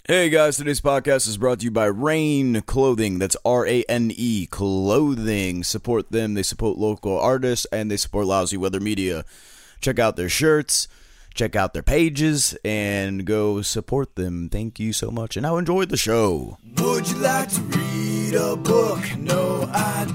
Hey guys, today's podcast is brought to you by Rain Clothing. That's R-A-N-E Clothing. Support them. They support local artists and they support Lousy Weather Media. Check out their shirts, check out their pages, and go support them. Thank you so much, and now enjoy the show. Would you like to read a book? No, I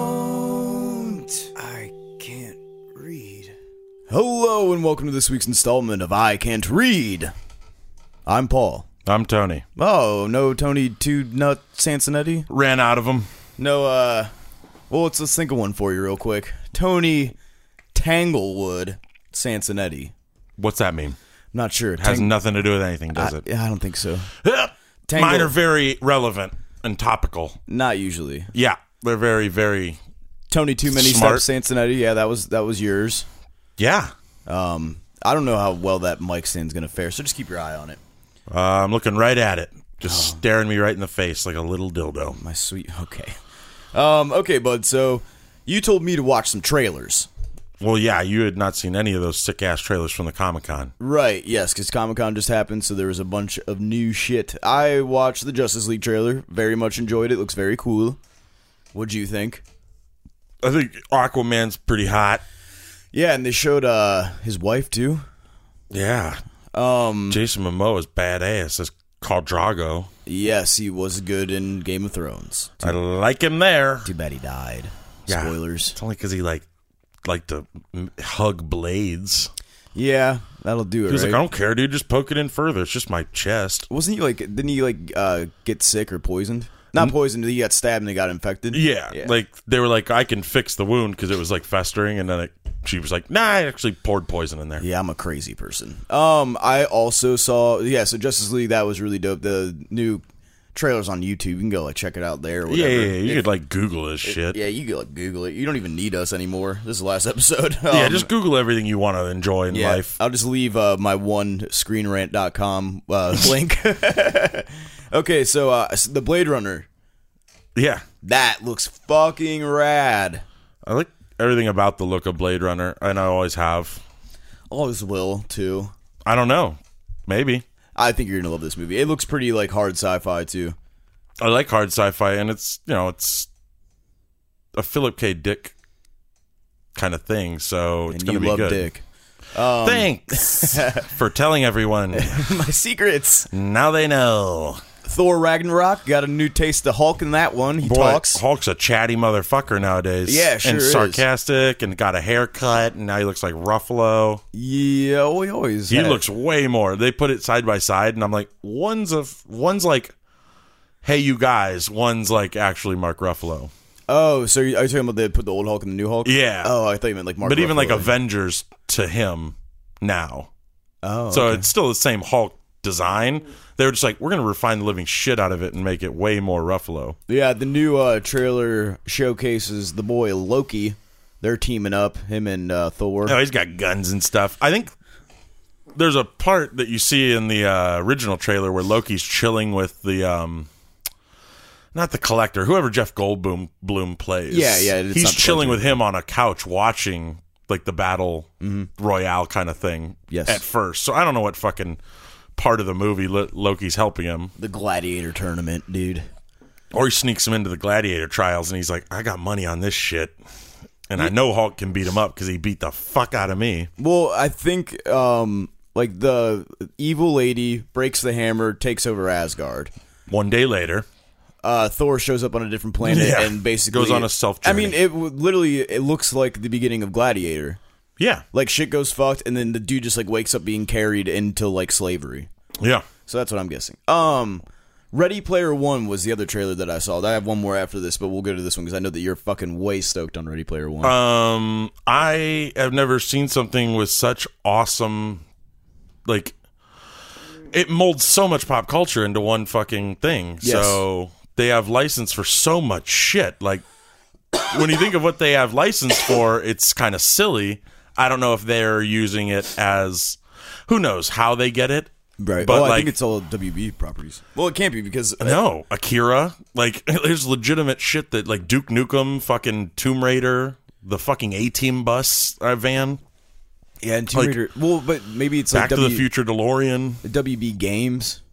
don't. I can't read. Hello, and welcome to this week's installment of I Can't Read. I'm Paul. I'm Tony. Oh, no Tony Two Nut Sansonetti? Ran out of them. No, well, let's think of one for you real quick. Tony Tanglewood Sansonetti. What's that mean? Not sure. It has nothing to do with anything, does it? I don't think so. Mine are very relevant and topical. Not usually. Yeah, they're very, very Tony Too Many smart. Steps Sansonetti. Yeah, that was yours. Yeah. I don't know how well that mic stand's gonna fare, so just keep your eye on it. I'm looking right at it. Just staring me right in the face like a little dildo. My sweet. Okay. Okay, bud. So you told me to watch some trailers. Well, yeah, you had not seen any of those sick-ass trailers from the Comic-Con. Right, yes, because Comic-Con just happened, so there was a bunch of new shit. I watched the Justice League trailer, very much enjoyed it, looks very cool. What'd you think? I think Aquaman's pretty hot. Yeah, and they showed his wife, too. Yeah. Jason Momoa is badass as Khal Drogo. Yes, he was good in Game of Thrones. I like him there. Too bad he died. Yeah. Spoilers. It's only because he like to hug blades. Yeah, that'll do it, He was right? like, I don't care, dude. Just poke it in further. It's just my chest. Wasn't he didn't he get sick or poisoned? Not poisoned, he got stabbed and he got infected? Yeah. Like, they were like, I can fix the wound because it was like festering. And then she was like, nah, I actually poured poison in there. Yeah, I'm a crazy person. I also saw, so Justice League, that was really dope. The new trailers on YouTube, you can go check it out there or whatever. Yeah. You could Google this shit. Yeah, you could Google it. You don't even need us anymore. This is the last episode. Yeah, just Google everything you want to enjoy in life. I'll just leave my one screenrant.com link. Okay, so the Blade Runner. Yeah. That looks fucking rad. I like everything about the look of Blade Runner, and I always have. Always will, too. I don't know. Maybe. I think you're going to love this movie. It looks pretty hard sci-fi, too. I like hard sci-fi, and it's a Philip K. Dick kind of thing, so it's going to be good. Dick. Thanks for telling everyone. My secrets. Now they know. Thor Ragnarok got a new taste of Hulk in that one. He talks. Hulk's a chatty motherfucker nowadays. Yeah, sure and is. sarcastic, and got a haircut, and now he looks like Ruffalo. Yeah, he always. He looks way more. They put it side by side, and I'm like, one's like, hey, you guys. One's like actually Mark Ruffalo. Oh, so are you talking about they put the old Hulk and the new Hulk? Yeah. Oh, I thought you meant like Mark. But Ruffalo. even like Avengers to him now. Oh, so okay. it's still the same Hulk design. They were just like, we're going to refine the living shit out of it and make it way more Ruffalo. Yeah, the new trailer showcases the boy Loki. They're teaming up, him and Thor. Oh, he's got guns and stuff. I think there's a part that you see in the original trailer where Loki's chilling with the, not the Collector, whoever Jeff Goldblum plays. Yeah. He's chilling with him on a couch watching like the battle royale kind of thing. Yes. At first. So I don't know what fucking part of the movie Loki's helping him. The Gladiator tournament, dude. Or he sneaks him into the Gladiator trials and he's like, I got money on this shit. And I know Hulk can beat him up because he beat the fuck out of me. Well, I think the evil lady breaks the hammer, takes over Asgard. One day later, Thor shows up on a different planet and basically goes on a self journey. I mean, it looks like the beginning of Gladiator. Yeah. Like, shit goes fucked, and then the dude just, wakes up being carried into, slavery. Yeah. So that's what I'm guessing. Ready Player One was the other trailer that I saw. I have one more after this, but we'll go to this one, because I know that you're fucking way stoked on Ready Player One. I have never seen something with such awesome, it molds so much pop culture into one fucking thing. Yes. So they have license for so much shit. Like, when you think of what they have license for, it's kind of silly. I don't know if they're using it as, who knows how they get it. Right. But I think it's all WB properties. Well, it can't be because... No, Akira. There's legitimate shit that, Duke Nukem, fucking Tomb Raider, the fucking A-Team bus van. Yeah, and Tomb Raider... Well, but maybe it's Back to the Future DeLorean. WB Games.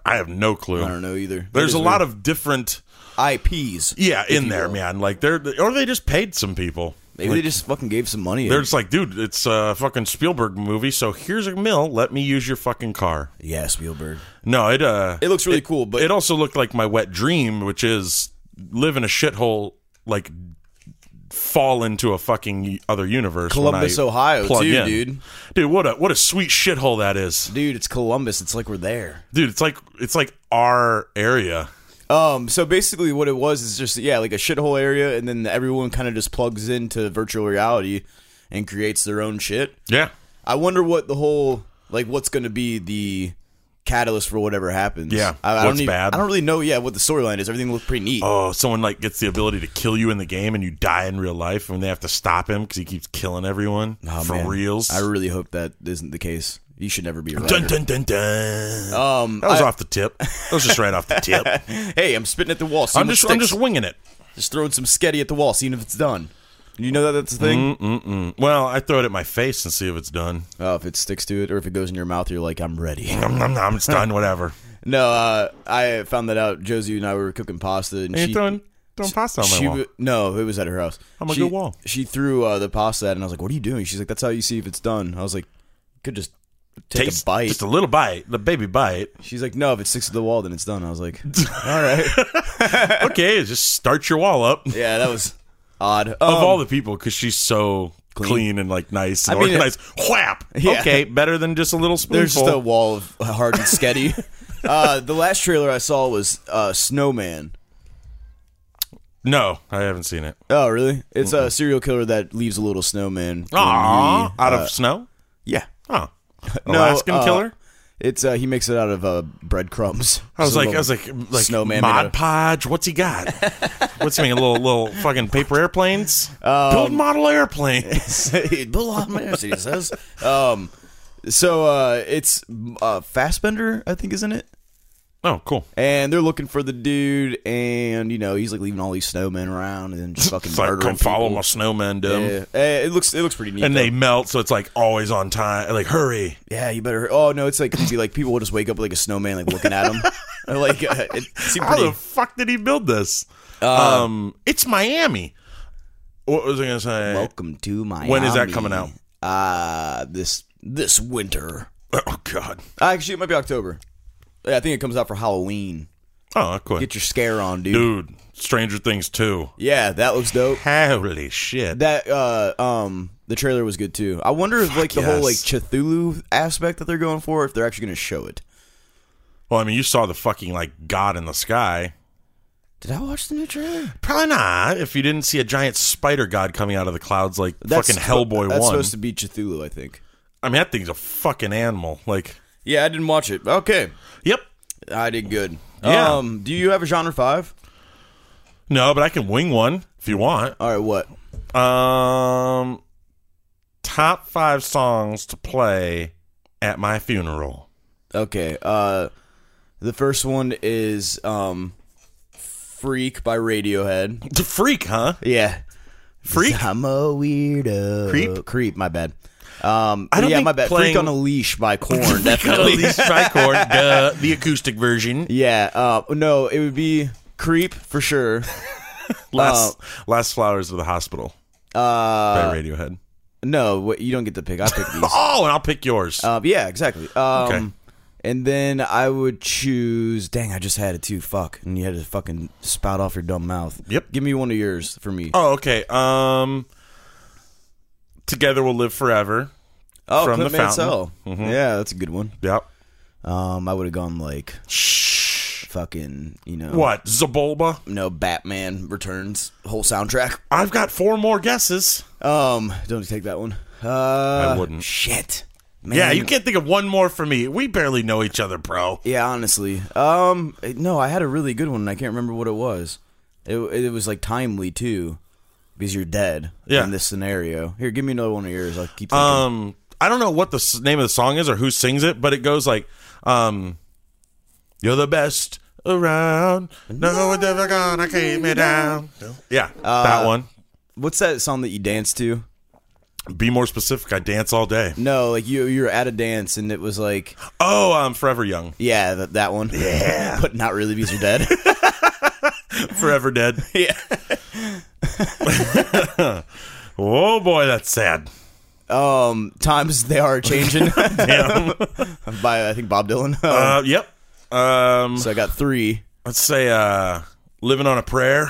I have no clue. I don't know either. There's a lot of different IPs. in there, man. Like or they just paid some people. Maybe like, they just fucking gave some money. They're just like, dude, it's a fucking Spielberg movie, so here's a $1 million. Let me use your fucking car. Yeah, Spielberg. No, it looks really cool, but it also looked like my wet dream, which is live in a shithole, like fall into a fucking other universe. Columbus, Ohio, too, dude. Dude, what a sweet shithole that is. Dude, it's Columbus. It's like we're there. Dude, it's like our area. So basically what it was is just, like a shithole area, and then everyone kind of just plugs into virtual reality and creates their own shit. Yeah. I wonder what the whole, like, what's going to be the catalyst for whatever happens. Yeah. I What's bad? I don't really know, what the storyline is. Everything looks pretty neat. Oh, someone, like, gets the ability to kill you in the game and you die in real life, and they have to stop him because he keeps killing everyone for reals. I really hope that isn't the case. You should never be a writer. Dun, dun, dun, dun. That was off the tip. That was just right off the tip. Hey, I'm spitting at the wall. I'm just winging it. Just throwing some sketty at the wall, seeing if it's done. You know that's the thing? Well, I throw it at my face and see if it's done. Oh, if it sticks to it, or if it goes in your mouth, you're like, I'm ready. Nom, nom, nom, it's done, whatever. No, I found that out. Josie and I were cooking pasta. And she throwing pasta on my wall? No, it was at her house. On my good wall. She threw the pasta at, and I was like, what are you doing? She's like, that's how you see if it's done. I was like, you could just take a bite. Just a little bite. The baby bite. She's like, no, if it sticks to the wall, then it's done. I was like, all right. Okay, just start your wall up. Yeah, that was odd. Of all the people, because she's so clean and like nice and organized. Whap! Yeah. Okay, better than just a little spoonful. There's just a wall of hard and sketty. The last trailer I saw was Snowman. No, I haven't seen it. Oh, really? It's a serial killer that leaves a little snowman. Aww, out of snow? Yeah. Oh. Alaskan killer? It's he makes it out of breadcrumbs. I was like snowman Mod Podge. What's he got? What's he making? Little fucking paper airplanes? Build model airplanes. Build model he says. So it's Fassbender, I think, isn't it? Oh, cool. And they're looking for the dude, and he's like leaving all these snowmen around and then just fucking murdering come people. follow my snowman, dumb. Yeah. It looks pretty neat. And though. they melt, so it's like always on time. Like, hurry. Yeah, you better. Oh no, it's like creepy. Like people will just wake up with like a snowman, like looking at him. Like it seemed How pretty. the fuck did he build this? It's Miami. What was I gonna say? Welcome to Miami. When is that coming out? This winter. Oh God. Actually, it might be October. Yeah, I think it comes out for Halloween. Oh, cool. Get your scare on, dude. Dude, Stranger Things 2. Yeah, that looks dope. Holy shit. That the trailer was good too. I wonder if the whole like Cthulhu aspect that they're going for, if they're actually going to show it. Well, I mean, you saw the fucking like God in the sky. Did I watch the new trailer? Probably not. If you didn't see a giant spider god coming out of the clouds like fucking Hellboy 1. That's supposed to be Cthulhu, I think. I mean, that thing's a fucking animal. Like, yeah, I didn't watch it. Okay. Yep. I did good. Yeah. Do you have a genre 5? No, but I can wing one if you want. All right, what? Top 5 songs to play at my funeral. Okay. The first one is Freak by Radiohead. Freak, huh? Yeah. Freak? I'm a weirdo. Creep, my bad. I don't think my bad. playing... Freak on a Leash by Korn. Freak on a Leash by Korn. The acoustic version. Yeah. No, it would be Creep for sure. Last Flowers of the Hospital by Radiohead. No, you don't get to pick. I pick these. Oh, and I'll pick yours. Yeah, exactly. Okay. And then I would choose... Dang, I just had it too. Fuck. And you had to fucking spout off your dumb mouth. Yep. Give me one of yours for me. Oh, okay. Together We'll Live Forever. Oh, from Clint the Fountain. Mansell. Mm-hmm. Yeah, that's a good one. Yep. I would have gone like... Fucking, What? Zabulba? No, Batman Returns. Whole soundtrack. I've got 4 more guesses. Don't take that one. I wouldn't. Shit. Man. Yeah, you can't think of one more for me. We barely know each other, bro. Yeah, honestly. No, I had a really good one, and I can't remember what it was. It was, like, timely, too, because you're dead in this scenario. Here, give me another one of yours. I'll keep thinking. I don't know what the name of the song is or who sings it, but it goes like, you're the best around. No one's ever gonna keep me down. Yeah, that one. What's that song that you dance to? Be more specific. I dance all day. No, like you were at a dance and it was like, Oh, I'm Forever Young. yeah, that one. Yeah. But not really because you're dead. Forever Dead. Yeah. Oh boy, that's sad. Times they are changing. Damn. By I think Bob Dylan. Yep. So I got 3. Let's say Living on a Prayer.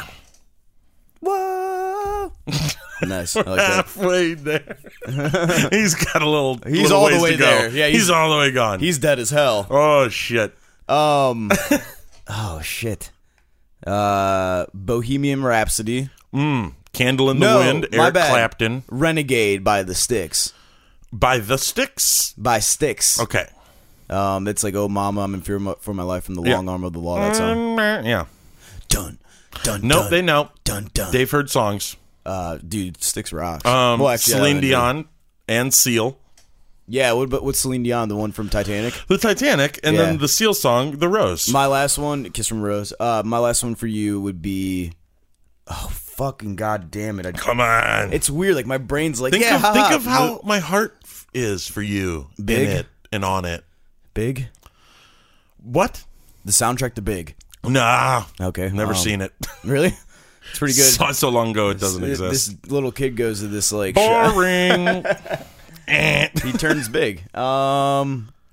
Whoa. Nice. I like that. Halfway there. He's got a little. He's little all the ways way to go. there. Yeah, he's all the way gone. He's dead as hell. Oh shit. Oh shit. Bohemian Rhapsody. Candle in the No, Wind. my Eric bad. Clapton. Renegade by the Styx. By the Styx. By Styx. Okay. It's like, oh mama, I'm in fear for my life from the Yeah. long arm of the law. That song. Yeah. Dun dun. Nope, dun, they know. dun dun. They've heard songs. Dude, Styx rocks. Celine Dion and Seal. Yeah, what's Celine Dion? The one from Titanic. The Titanic, and Yeah. then the Seal song, The Rose. My last one, Kiss from a Rose. My last one for you would be, oh fucking god damn it! Come on. It's weird. Like my brain's like, Think yeah. think of how my heart is for you. Big? In it and on it. Big. What? The soundtrack to Big. Nah. Okay, Never seen it. Really? It's pretty good. Saw it so long ago it doesn't exist. This little kid goes to this like Boring. he turns big. I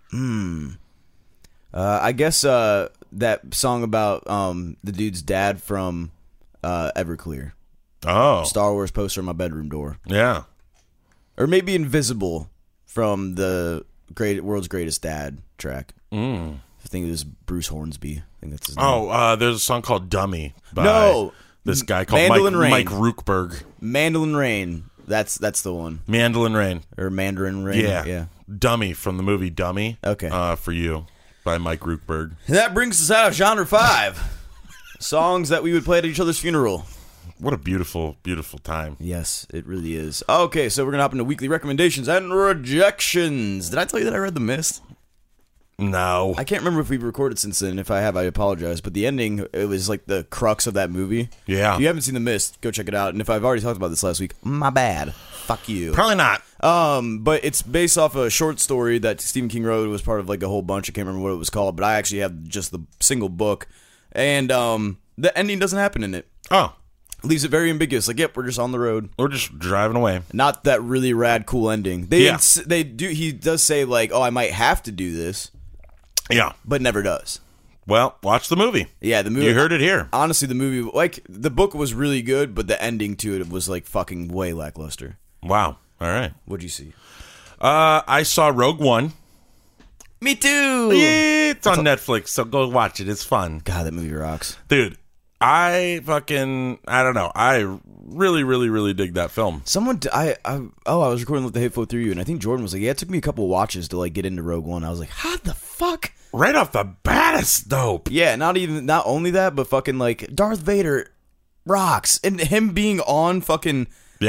guess that song about the dude's dad from Everclear. Oh. Star Wars poster on my bedroom door. Yeah. Or maybe Invisible from the World's Greatest Dad track. I think it was Bruce Hornsby. I think that's his name. Oh, there's a song called Dummy by No. this guy called Mandolin Rain. Mike Rookberg. Mandolin Rain. That's the one. Mandolin Rain. Or Mandarin Rain. Yeah. Dummy from the movie Dummy. Okay. For you by Mike Rookberg. And that brings us out of genre 5. Songs that we would play at each other's funeral. What a beautiful, beautiful time. Yes, it really is. Okay, so we're going to hop into weekly recommendations and rejections. Did I tell you that I read The Mist? No. I can't remember if we've recorded since then. If I have, I apologize. But the ending, it was like the crux of that movie. Yeah. If you haven't seen The Mist, go check it out. And if I've already talked about this last week, my bad. Fuck you. Probably not. But it's based off a short story that Stephen King wrote. It was part of like a whole bunch. I can't remember what it was called, but I actually have just the single book. And the ending doesn't happen in it. Oh. Leaves it very ambiguous. Like, yep, we're just on the road. We're just driving away. Not that really rad, cool ending. Yeah. They do. He does say like, "Oh, I might have to do this," Yeah. but never does. Well, watch the movie. Yeah, the movie. You heard it here. Honestly, the movie, like the book, was really good, but the ending to it was like fucking way lackluster. Wow. All right. What'd you see? I saw Rogue One. Me too. Yeah, it's on Netflix, so go watch it. It's fun. God, that movie rocks. Dude, I don't know. I really, really, really dig that film. I was recording Let the Hate Flow Through You, and I think Jordan was like, "Yeah, it took me a couple watches to like get into Rogue One." I was like, "How the fuck?" Right off the bat, it's dope. Yeah, not only that, but fucking like Darth Vader rocks, and him being on fucking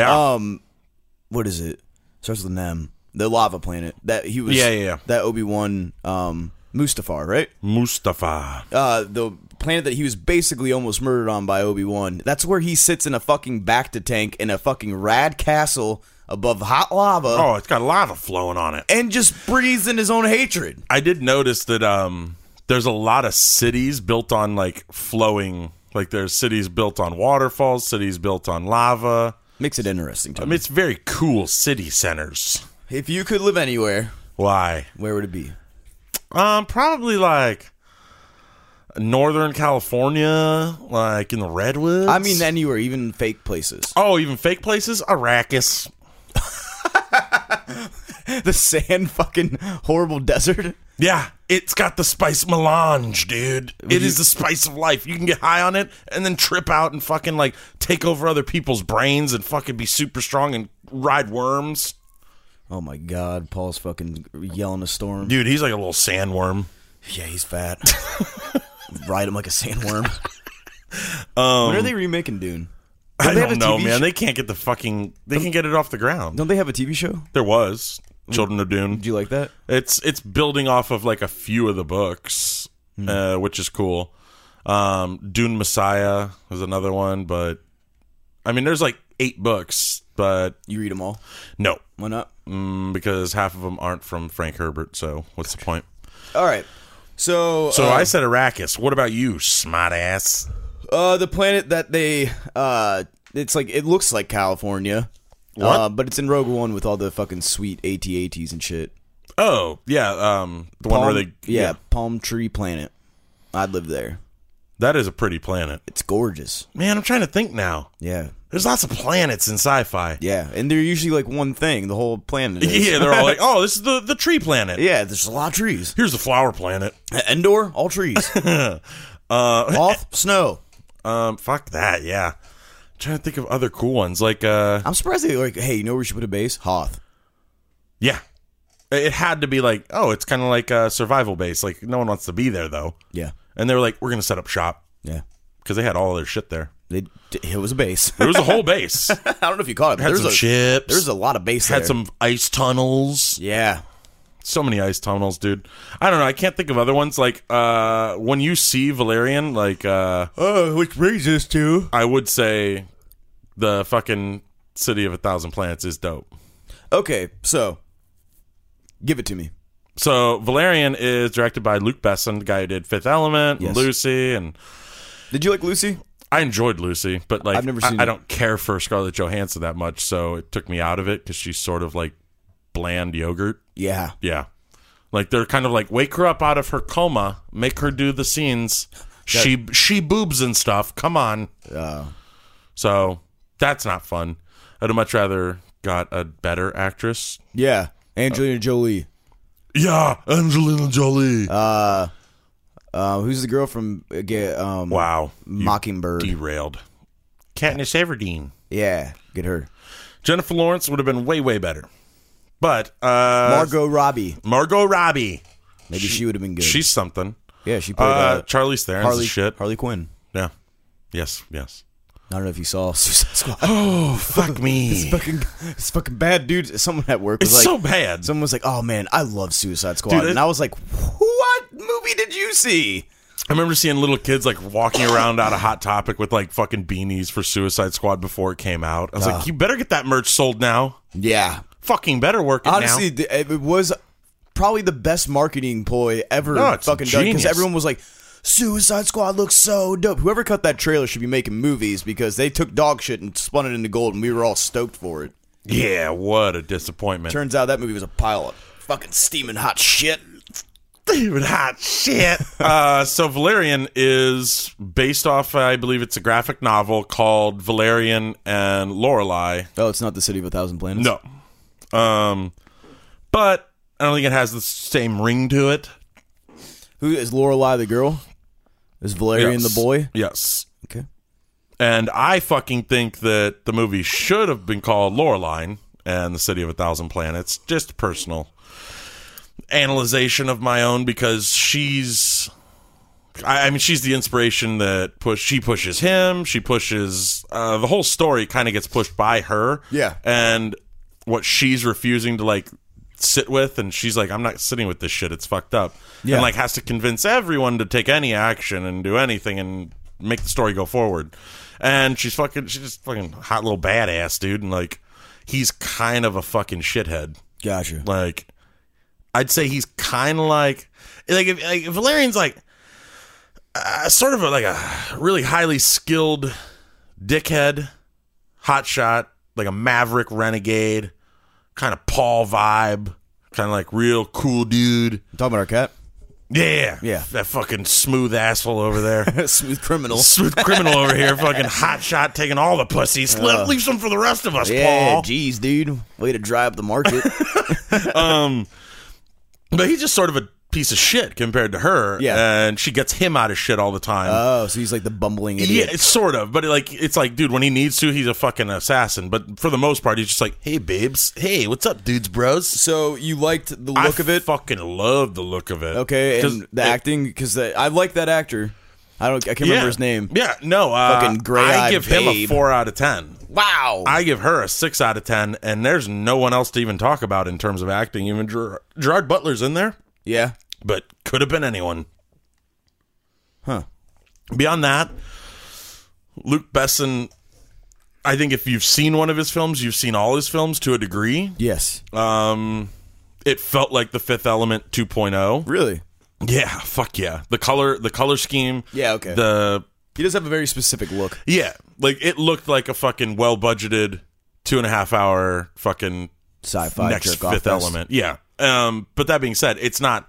what is it? Starts with an M. The lava planet that he was. Yeah. That Obi-Wan Mustafar, right? Mustafa. The planet that he was basically almost murdered on by Obi-Wan. That's where he sits in a fucking Bacta tank in a fucking rad castle above hot lava. Oh, it's got lava flowing on it. And just breathes in his own hatred. I did notice that there's a lot of cities built on like flowing. Like there's cities built on waterfalls, cities built on lava. Makes it interesting to I me. mean, it's very cool city centers. If you could live anywhere, Why? where would it be? Probably like Northern California, like in the redwoods. I mean, anywhere, even fake places. Oh, even fake places? Arrakis. The sand fucking horrible desert. Yeah, it's got the spice melange, dude. It is the spice of life. You can get high on it and then trip out and fucking like take over other people's brains and fucking be super strong and ride worms. Oh my god, Paul's fucking yelling a storm. Dude, he's like a little sandworm. Yeah, he's fat. Ride him like a sandworm. When are they remaking Dune? I they have don't a know, TV man. show? They can't get the fucking. They can get it off the ground. Don't they have a TV show? There was Children of Dune. Do you like that? It's building off of like a few of the books, which is cool. Dune Messiah is another one, but I mean, there's like 8 books, but You read them all? no, Why not? because half of them aren't from Frank Herbert. So what's the point? All right. So I said Arrakis. What about you, smart ass? the planet that they it's like it looks like California. What? But it's in Rogue One with all the fucking sweet AT-ATs and shit. Oh yeah, the one where they Palm Tree Planet. I'd live there. that is a pretty planet. It's gorgeous. Man, I'm trying to think now. Yeah. There's lots of planets in sci-fi. Yeah, and they're usually like one thing. The whole planet is. Yeah, they're all like, oh, this is the tree planet. Yeah, there's a lot of trees. Here's the flower planet. Endor, all trees. Hoth, snow. Fuck that. Yeah, I'm trying to think of other cool ones. Like, I'm surprised they like, hey, you know where we should put a base? Hoth. yeah, it had to be like, oh, it's kind of like a survival base. Like, no one wants to be there though. Yeah. And they were like, we're gonna set up shop Yeah. because they had all their shit there. It was a base. There was a whole base. I don't know if you caught it. Had There's some ships. There's a lot of base Had there. some ice tunnels. Yeah. So many ice tunnels, dude. I don't know. I can't think of other ones. Like, when you see Valerian, like, which brings us to... I would say the fucking City of 1,000 Planets is dope. Okay, so, give it to me. So, Valerian is directed by Luc Besson, the guy who did Fifth Element, Yes. and Lucy, and Did you like Lucy? I enjoyed Lucy, but like, I've never seen I it. don't care for Scarlett Johansson that much, so it took me out of it because she's sort of like bland yogurt. Yeah. Yeah. Like, they're kind of like, wake her up out of her coma, make her do the scenes. She boobs and stuff. Come on. So, that's not fun. I'd have much rather got a better actress. Yeah. Angelina Jolie. Yeah, Angelina Jolie. Who's the girl from Wow. You Mockingbird? derailed. Katniss Everdeen. Yeah, get her. Jennifer Lawrence would have been way, way better. But, Margot Robbie. Margot Robbie. Maybe she would have been good. She's something. Yeah, she played Charlize Theron's the shit. Harley Quinn. Yeah. Yes. I don't know if you saw Suicide Squad. Oh, fuck me. It's fucking bad, dude. Someone at work was It's like, so bad. Someone was like, "Oh man, I love Suicide Squad," Dude, and I was like, "What movie did you see?" I remember seeing little kids like walking around out of Hot Topic with like fucking beanies for Suicide Squad before it came out. I was like, you better get that merch sold now. Yeah, Fucking better work it honestly, now. it was probably the best marketing ploy ever. No, it's fucking done because genius. everyone was like, "Suicide Squad looks so dope." Whoever cut that trailer should be making movies because they took dog shit and spun it into gold, and we were all stoked for it. Yeah, what a disappointment. Turns out that movie was a pile of fucking steaming hot shit. Even hot shit. So Valerian is based off, I believe it's a graphic novel called Valerian and Lorelei. Oh, it's not the City of 1,000 Planets. No. But I don't think it has the same ring to it. Who is Lorelei the girl? Is Valerian Yes. the boy? Yes. Okay. And I fucking think that the movie should have been called Loreline and the City of 1,000 Planets. Just personal analyzation of my own, because she's she's the inspiration that she pushes him. She pushes the whole story kind of gets pushed by her. Yeah. And what she's refusing to like sit with, and she's like, I'm not sitting with this shit. It's fucked up. Yeah. And like has to convince everyone to take any action and do anything and make the story go forward. And she's just fucking hot little badass, dude. And like, he's kind of a fucking shithead. Gotcha. Like, I'd say he's kind of like if Valerian's like sort of like a really highly skilled dickhead, hotshot, like a maverick renegade, kind of Paul vibe, kind of like real cool dude. You talking about our cat? Yeah. Yeah. That fucking smooth asshole over there. Smooth criminal. Smooth criminal over here, fucking hotshot, taking all the pussies. Leave some for the rest of us, Yeah, Paul. geez, dude. Way to dry up the market. But he's just sort of a piece of shit compared to her. Yeah. And she gets him out of shit all the time. Oh, so he's like the bumbling yeah, idiot. it's sort of. But it's like, dude, when he needs to, he's a fucking assassin. But for the most part, he's just like, hey, babes. Hey, what's up, dudes, bros? So you liked the look of it? I fucking love the look of it. Okay, and the acting, because I like that actor. I can't remember his name. Yeah, no. Fucking gray-eyed I give him a babe. 4 out of 10. Wow. I give her a 6 out of 10, and there's no one else to even talk about in terms of acting. Even Gerard Butler's in there, Yeah. but could have been anyone. Huh. Beyond that, Luc Besson I think if you've seen one of his films, you've seen all his films to a degree. Yes. It felt like The Fifth Element 2.0. Really? Yeah, fuck yeah. The color scheme. Yeah, okay. He does have a very specific look. Yeah, like it looked like a fucking well-budgeted 2.5 hour fucking sci-fi next jerk-off Fifth fest. Element. Yeah. But that being said, it's not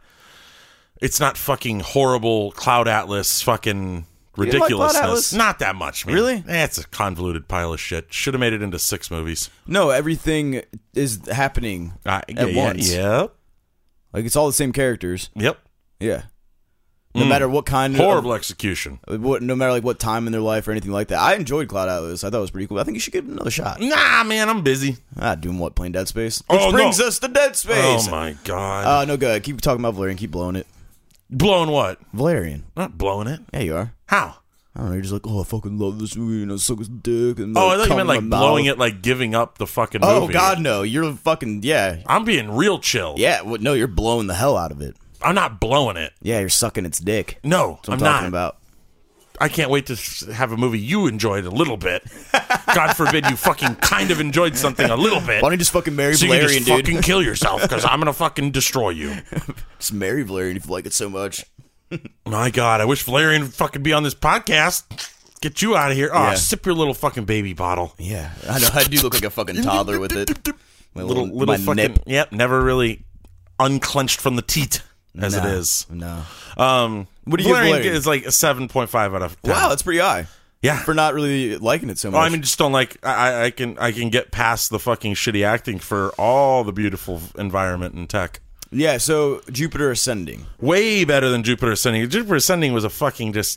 fucking horrible Cloud Atlas fucking You didn't like Cloud ridiculousness. Atlas? Not that much, man. Really? It's a convoluted pile of shit. Should have made it into 6 movies. No, everything is happening at once. Yep. Like, it's all the same characters. Yep. Yeah. No matter what kind Horrible execution. no matter like what time in their life or anything like that. I enjoyed Cloud Atlas. I thought it was pretty cool. I think you should give it another shot. Nah, man, I'm busy. Doing what? Playing Dead Space? Oh, Which brings us to Dead Space. Oh my god. No, go ahead. Keep talking about Valerian. Keep blowing it. Blowing what? Valerian. Not blowing it. Yeah, you are. How? I don't know. You're just like, I fucking love this movie, and I suck his dick. And I thought you meant like blowing it, like giving up the fucking movie. Oh God, no! You're fucking I'm being real chill. Yeah, well, no, you're blowing the hell out of it. I'm not blowing it. Yeah, you're sucking its dick. No, That's what I'm talking not. about. I can't wait to have a movie you enjoyed a little bit. God forbid you fucking kind of enjoyed something a little bit. Why don't you just fucking marry so Valerian, you can just dude? fucking kill yourself because I'm gonna fucking destroy you. Just marry Valerian if you like it so much. My God, I wish Valerian would fucking be on this podcast. Get you out of here. Oh, Yeah. Sip your little fucking baby bottle. Yeah, I know. I do look like a fucking toddler with it. My Little my fucking nip. Yep, never really unclenched from the teat as it No, is. No. What do you give Valerian Valerian? is like a 7.5 out of 10. Wow, that's pretty high Yeah. for not really liking it so much. Well, I mean, just don't like. I can get past the fucking shitty acting for all the beautiful environment and tech. yeah. So Jupiter Ascending. Way better than Jupiter Ascending. Jupiter Ascending was a fucking just.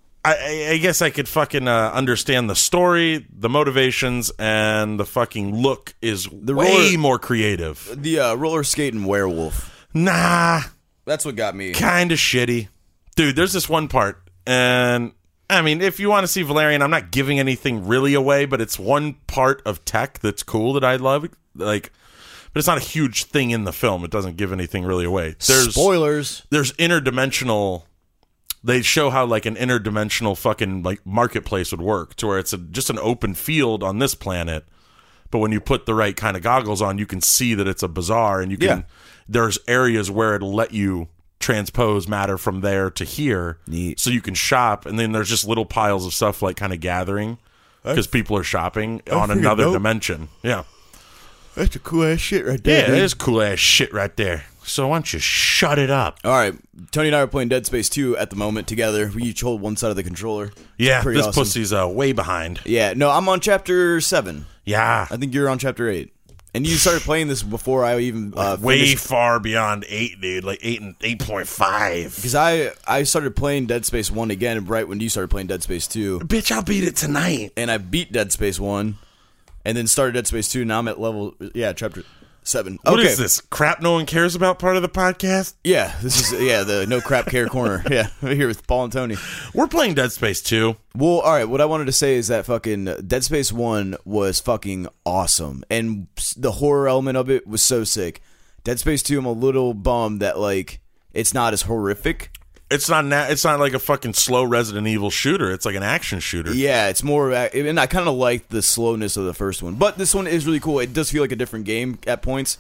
I guess I could fucking understand the story, the motivations, and the fucking look is way more creative. The roller skating werewolf. Nah, That's what got me. kind of shitty. Dude, there's this one part, and I mean, if you want to see Valerian, I'm not giving anything really away, but it's one part of tech that's cool that I love. Like, but it's not a huge thing in the film. It doesn't give anything really away. Spoilers. There's interdimensional. They show how like an interdimensional fucking like marketplace would work, to where it's just an open field on this planet, but when you put the right kind of goggles on, you can see that it's a bazaar, and you can. Yeah. There's areas where it'll let you transpose matter from there to here, Neat. so you can shop, and then there's just little piles of stuff like kind of gathering because people are shopping on freaking another dope. dimension. Yeah, That's a cool ass shit right yeah, there. it dude. is cool ass shit right there. So why don't you shut it up? All right, Tony and I are playing Dead Space 2 at the moment together. We each hold one side of the controller. Yeah, Pretty this awesome. pussy's way behind. Yeah, no, I'm on chapter 7. Yeah, I think you're on chapter 8. And you started playing this before I even way finished. far beyond 8, dude. Like 8 and 8.5. Because I started playing Dead Space 1 again right when you started playing Dead Space 2. Bitch, I'll beat it tonight. And I beat Dead Space 1. And then started Dead Space 2. Now I'm at chapter 7. What Okay. is this? Crap no one cares about part of the podcast? Yeah, this is the no crap care corner. Yeah, right here with Paul and Tony. We're playing Dead Space 2. Well, all right, what I wanted to say is that fucking Dead Space 1 was fucking awesome. And the horror element of it was so sick. Dead Space 2, I'm a little bummed that, like, it's not as horrific. It's not like a fucking slow Resident Evil shooter. It's like an action shooter. Yeah, it's more, and I kind of like the slowness of the first one. But this one is really cool. It does feel like a different game at points.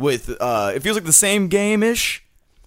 It feels like the same game-ish.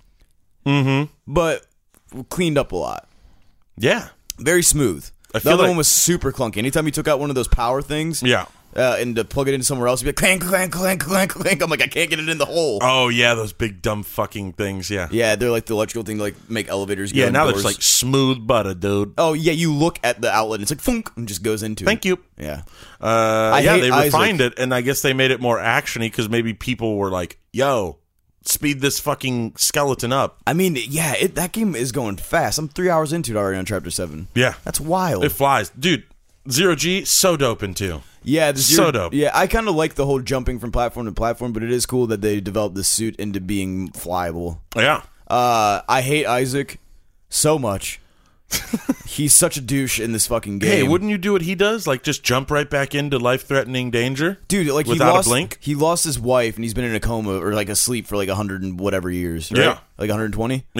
Mm-hmm. But cleaned up a lot. Yeah. Very smooth. I The feel other like- one was super clunky. Anytime you took out one of those power things, Yeah. and to plug it into somewhere else, you'd be like, clank, clank, clank, clank, clank. I'm like, I can't get it in the hole. Oh, yeah, those big dumb fucking things, yeah. Yeah, they're like the electrical thing to like make elevators go Yeah, now indoors. there's like smooth butter, dude. Oh, yeah, you look at the outlet and it's like, thunk, and just goes into Thank it. you. Yeah. Yeah, hate they refined Isaac. it, and I guess they made it more actiony because maybe people were like, yo, speed this fucking skeleton up. I mean, yeah, that game is going fast. I'm 3 hours into it already on chapter 7. Yeah. That's wild. It flies. Dude, Zero G, so dope in 2. Yeah, So dope. Yeah, I kind of like the whole jumping from platform to platform, but it is cool that they developed this suit into being flyable. Yeah. I hate Isaac so much. He's such a douche in this fucking game. Hey, wouldn't you do what he does? Like just jump right back into life-threatening danger? Dude, like without he lost, a blink? He lost his wife and he's been in a coma or like asleep for like 100 and whatever years, right? Yeah. Like 120. Yeah.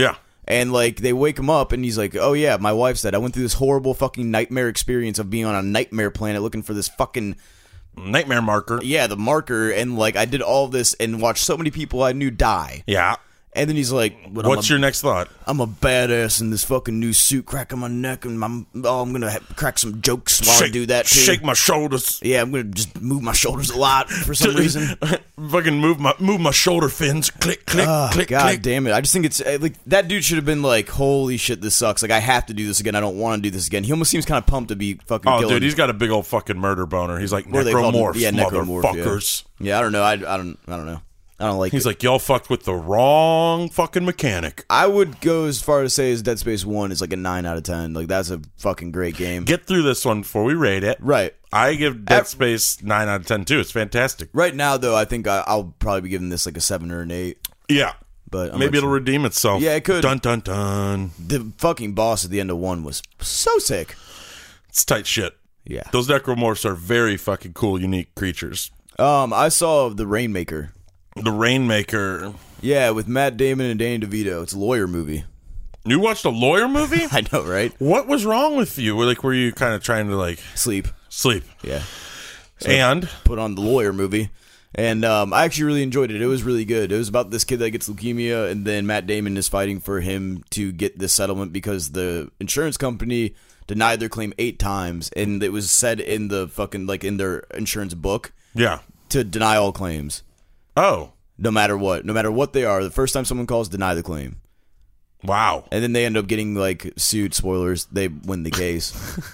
And, like, they wake him up, and he's like, oh, yeah, my wife said I went through this horrible fucking nightmare experience of being on a nightmare planet looking for this fucking... Nightmare marker. Yeah, the marker, and, like, I did all this and watched so many people I knew die. Yeah. And then he's like, what's your next thought? I'm a badass in this fucking new suit, cracking my neck, and I'm going to crack some jokes while I do that, too. Shake my shoulders. Yeah, I'm going to just move my shoulders a lot for some reason. Fucking move my shoulder fins. Click, click, click, God click. damn it. I just think it's, like, that dude should have been like, holy shit, this sucks. Like, I have to do this again. I don't want to do this again. He almost seems kind of pumped to be fucking Oh, killing. dude, he's got a big old fucking murder boner. He's like, What are they called? necromorph, Yeah, necromorph, motherfuckers. Yeah, I don't know. I don't know. I don't like He's it. like, y'all fucked with the wrong fucking mechanic. I would go as far as say as Dead Space 1 is like a 9 out of 10. Like, that's a fucking great game. Get through this one before we rate it. Right. I give Dead Space 9 out of 10 too. It's fantastic. Right now, though, I think I'll probably be giving this like a 7 or an 8. Yeah. But maybe it'll redeem itself. Yeah, it could. Dun, dun, dun. The fucking boss at the end of 1 was so sick. It's tight shit. Yeah. Those necromorphs are very fucking cool, unique creatures. I saw The Rainmaker. The Rainmaker. Yeah, with Matt Damon and Danny DeVito. It's a lawyer movie. You watched a lawyer movie? I know, right? What was wrong with you? Like, were you kind of trying to like Sleep. Yeah. So and put on the lawyer movie. And I actually really enjoyed it. It was really good. It was about this kid that gets leukemia, and then Matt Damon is fighting for him to get this settlement because the insurance company denied their claim 8 times, and it was said in the fucking, like, in their insurance book yeah. to deny all claims. Oh. No matter what they are, the first time someone calls, deny the claim. Wow. And then they end up getting, like, sued. Spoilers. They win the case.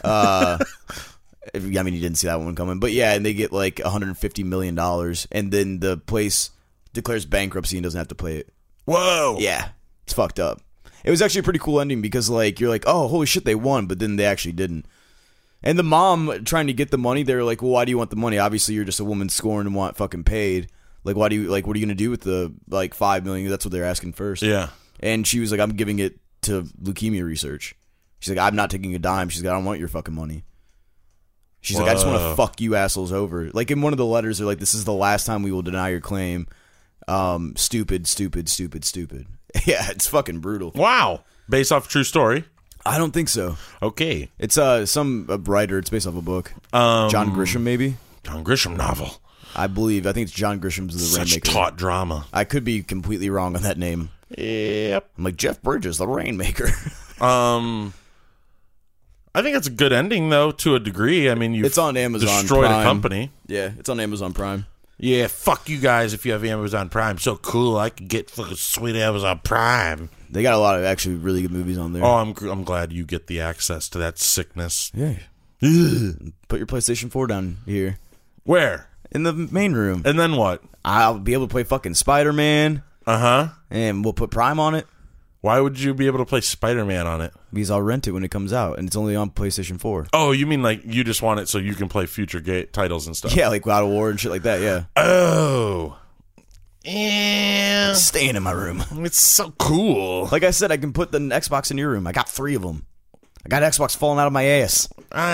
I mean, you didn't see that one coming. But, yeah, and they get, like, $150 million. And then the place declares bankruptcy and doesn't have to pay it. Whoa. Yeah. It's fucked up. It was actually a pretty cool ending because, like, you're like, oh, holy shit, they won. But then they actually didn't. And the mom trying to get the money, they were like, well, why do you want the money? Obviously, you're just a woman scorned and want fucking paid. Like, why do you, like, what are you going to do with the, like, $5 million? That's what they're asking first. Yeah. And she was like, I'm giving it to leukemia research. She's like, I'm not taking a dime. She's like, I don't want your fucking money. She's like, I just want to fuck you assholes over. Like, in one of the letters, they're like, this is the last time we will deny your claim. Stupid, stupid, stupid, stupid. Yeah, it's fucking brutal. Wow. Based off a true story? I don't think so. Okay. It's some writer. It's based off a book. John Grisham, maybe? John Grisham novel. I believe. I think it's John Grisham's The Rainmaker. Such taut drama. I could be completely wrong on that name. Yep. I'm like, Jeff Bridges, The Rainmaker. I think it's a good ending, though, to a degree. I mean, it's on Amazon destroyed Prime. a company. Yeah, it's on Amazon Prime. Yeah, fuck you guys if you have Amazon Prime. So cool, I could get fucking sweet Amazon Prime. They got a lot of actually really good movies on there. Oh, I'm glad you get the access to that sickness. Yeah. Put your PlayStation 4 down here. Where? In the main room. And then what? I'll be able to play fucking Spider-Man. Uh-huh. And we'll put Prime on it. Why would you be able to play Spider-Man on it? Because I'll rent it when it comes out, and it's only on PlayStation 4. Oh, you mean like you just want it so you can play future titles and stuff? Yeah, like God of War and shit like that, yeah. Oh. Yeah. Staying in my room. It's so cool. Like I said, I can put the Xbox in your room. I got 3 of them. I got Xbox falling out of my ass.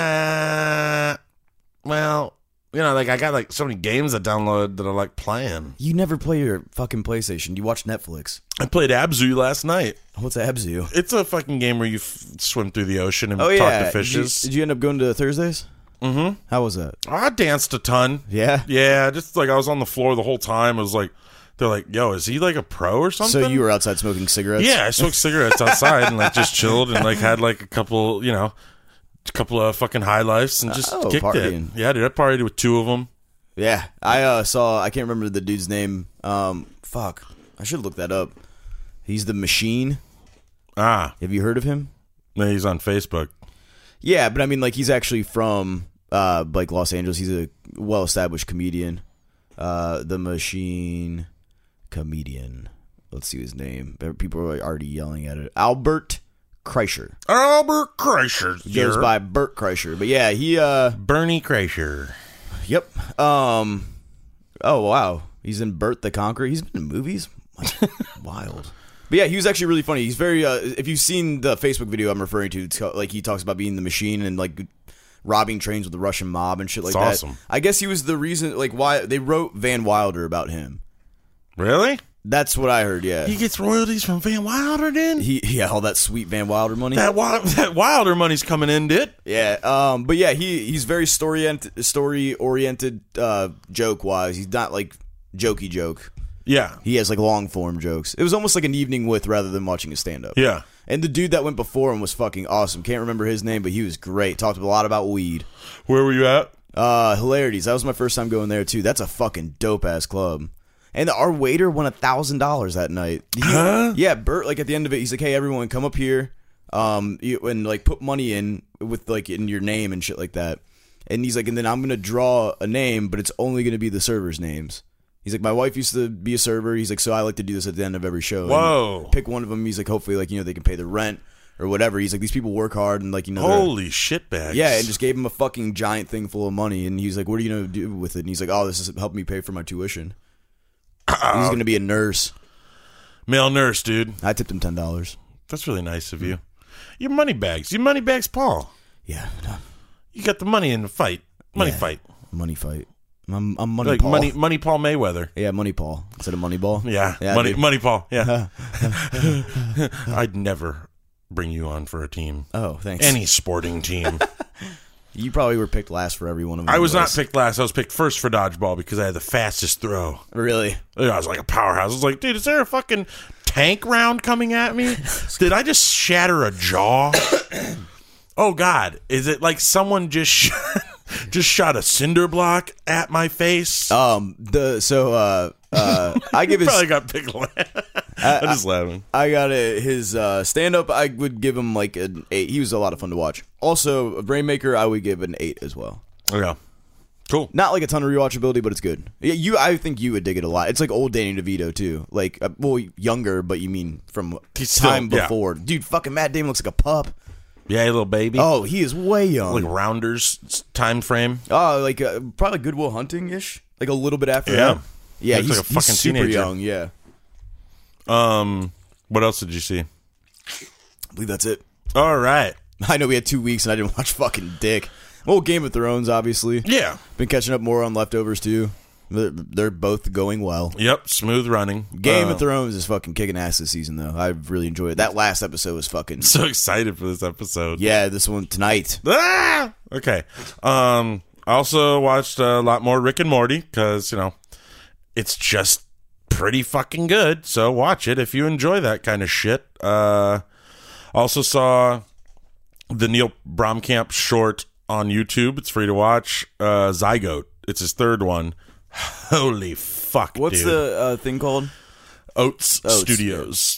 Well, you know, like I got like so many games I downloaded that I like playing. You never play your fucking PlayStation. You watch Netflix. I played Abzu last night. What's Abzu? It's a fucking game where you swim through the ocean and talk to fishes. Did you end up going to Thursdays? Mm-hmm. How was that? I danced a ton. Yeah? Yeah, just like I was on the floor the whole time. It was like, they're like, yo, is he like a pro or something? So you were outside smoking cigarettes? Yeah, I smoked cigarettes outside and like just chilled and like had like a couple of fucking high lifes and just kicked partying. it. Yeah, dude, I partied with 2 of them. Yeah, I can't remember the dude's name. Fuck, I should look that up. He's the Machine. Ah. Have you heard of him? No, he's on Facebook. Yeah, but I mean, like, he's actually from, like, Los Angeles. He's a well-established comedian. The Machine comedian. Let's see his name. People are already yelling at it. Albert Kreischer. Albert Kreischer. He goes by Bert Kreischer. But yeah, he, Bernie Kreischer. Yep. Oh, wow. He's in Bert the Conqueror. He's been in movies. Wild. But yeah, he was actually really funny. He's very, if you've seen the Facebook video I'm referring to, like, he talks about being the Machine and, like, robbing trains with the Russian mob and shit like that. Awesome. I guess he was the reason, like, why they wrote Van Wilder about him. Really? That's what I heard. Yeah, He gets royalties from Van Wilder, then? all that sweet Van Wilder money. That Wilder money's coming in, dude. Yeah, but yeah, he's very story oriented, joke wise. He's not like jokey joke. Yeah. He has like long form jokes. It was almost like an evening with rather than watching a stand up. Yeah. And the dude that went before him was fucking awesome. Can't remember his name, but he was great. Talked a lot about weed. Where were you at? Hilarities. That was my first time going there too. That's a fucking dope ass club. And our waiter won $1,000 that night. Huh? Yeah, Bert. Like at the end of it, he's like, "Hey, everyone, come up here, and like put money in with like in your name and shit like that." And he's like, "And then I'm gonna draw a name, but it's only gonna be the servers' names." He's like, "My wife used to be a server." He's like, "So I like to do this at the end of every show." Whoa. And pick one of them. He's like, hopefully, like, they can pay the rent or whatever. He's like, these people work hard and like, they're- Holy shitbags. yeah, and just gave him a fucking giant thing full of money. And he's like, "What are you gonna do with it?" And he's like, "Oh, this is helping me pay for my tuition." He's gonna be a nurse. Male nurse, dude. I tipped him $10. That's really nice of you. Your money bags, Paul. Yeah, You got the money in the fight. Money Yeah. fight. money fight. I'm Money Like Paul. money Paul Mayweather. Yeah, Money Paul instead of Money Ball. Yeah, dude. money Paul. Yeah. I'd never bring you on for a team. Oh, thanks. Any sporting team. You probably were picked last for every one of them. I was not picked last. I was picked first for dodgeball because I had the fastest throw. Really? I was like a powerhouse. I was like, dude, is there a fucking tank round coming at me? Did I just shatter a jaw? Oh, God. Is it like someone just shot a cinder block at my face? I give his Probably got picked last. I'm just laughing. I got his stand up. I would give him like an 8. He was a lot of fun to watch. Also, Rainmaker, I would give an 8 as well. Yeah. Cool. Not like a ton of rewatchability, but it's good. Yeah, I think you would dig it a lot. It's like old Danny DeVito too. Like, younger, but you mean from time before. Dude, fucking Matt Damon looks like a pup. Yeah, little baby. Oh, he is way young. Like Rounders time frame. Oh, like probably Good Will Hunting ish. Like a little bit after Yeah. that. Yeah, Looks he's like a fucking he's super teenager. young. Yeah, What else did you see? I believe that's it. All right. I know we had 2 weeks and I didn't watch fucking dick. Well, Game of Thrones, obviously. Yeah. Been catching up more on Leftovers too. They're both going well. Yep. Smooth running. Game of Thrones is fucking kicking ass this season, though. I've really enjoyed it. That last episode was fucking. So excited for this episode. Yeah, this one tonight. Ah! Okay. I also watched a lot more Rick and Morty because, it's just pretty fucking good. So watch it if you enjoy that kind of shit. Also saw the Neil Blomkamp short on YouTube. It's free to watch. Zygote. It's his third one. Holy fuck, What's dude. the thing called? Oats Studios.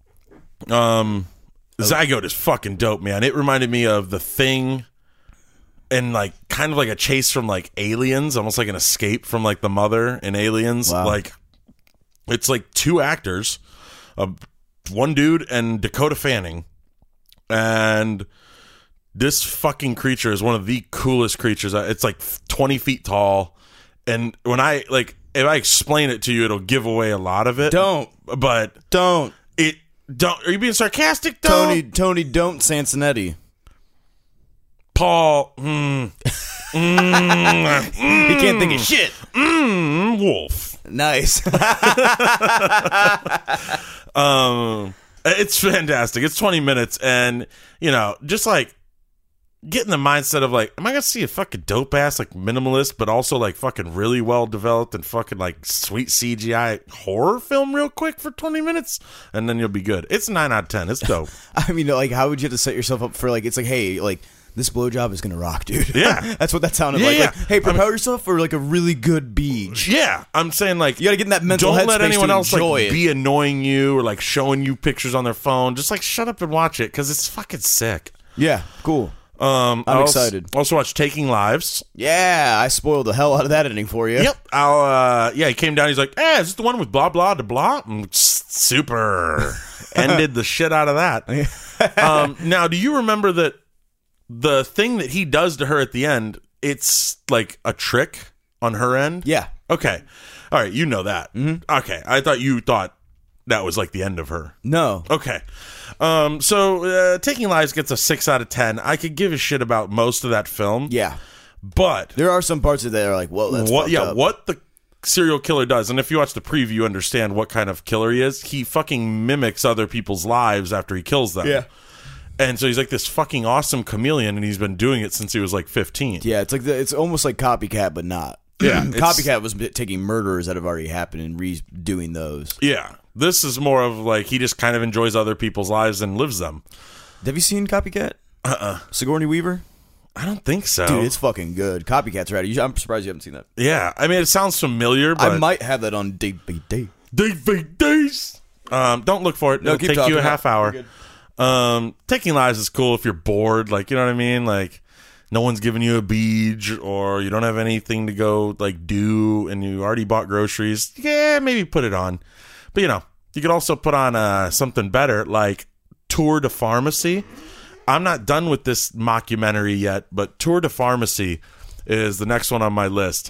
Zygote is fucking dope, man. It reminded me of The Thing and like kind of like a chase from like Aliens, almost like an escape from like the mother in Aliens. Wow. Like it's like two actors, one dude and Dakota Fanning. And this fucking creature is one of the coolest creatures. It's like 20 feet tall. And when if I explain it to you, it'll give away a lot of it. Don't. Are you being sarcastic, though? Tony, don't Sansonetti. Paul. He can't think of shit. Wolf. Nice. It's fantastic. It's 20 minutes, and just like get in the mindset of like, am I gonna see a fucking dope ass like minimalist, but also like fucking really well developed and fucking like sweet CGI horror film real quick for 20 minutes, and then you'll be good. It's 9 out of 10. It's dope. I mean, like, how would you have to set yourself up for like? It's like, hey, like, this blowjob is gonna rock, dude. Yeah. That's what that sounded Yeah, like. yeah. Like, hey, prepare yourself for like a really good beach. Yeah, I'm saying like You gotta get in that mental don't headspace let anyone to else enjoy like it. be annoying you or like showing you pictures on their phone. Just like shut up and watch it because it's fucking sick. Yeah, cool. I'm excited. Also watched Taking Lives. Yeah, I spoiled the hell out of that ending for you. Yep. He came down. He's like, "Hey, is this the one with blah blah de blah?" Super. Ended the shit out of that. Now, do you remember that the thing that he does to her at the end? It's like a trick on her end. Yeah. Okay. All right. You know that. Mm-hmm. Okay. I thought you thought that was like the end of her. No. Okay. So Taking Lives gets a 6 out of 10. I could give a shit about most of that film. Yeah. But There are some parts of that are like, whoa, that's fucked up. what the serial killer does, and if you watch the preview, you understand what kind of killer he is. He fucking mimics other people's lives after he kills them. Yeah. And so he's like this fucking awesome chameleon, and he's been doing it since he was like 15. Yeah, it's like it's almost like Copycat, but not. Yeah, Copycat was taking murders that have already happened and redoing those. Yeah. This is more of like he just kind of enjoys other people's lives and lives them. Have you seen Copycat? Sigourney Weaver? I don't think so. Dude, it's fucking good. Copycat's right. I'm surprised you haven't seen that. Yeah. I mean, it sounds familiar, but... I might have that on DVD. DVDs! Don't look for it. No, It'll keep take talking. you a half hour. You're good. Taking lives is cool if you're bored. Like, you know what I mean? Like, no one's giving you a beach, or you don't have anything to go, like, do, and you already bought groceries. Yeah, maybe put it on. But, you know, you could also put on something better, like Tour de Pharmacy. I'm not done with this mockumentary yet, but Tour de Pharmacy is the next one on my list.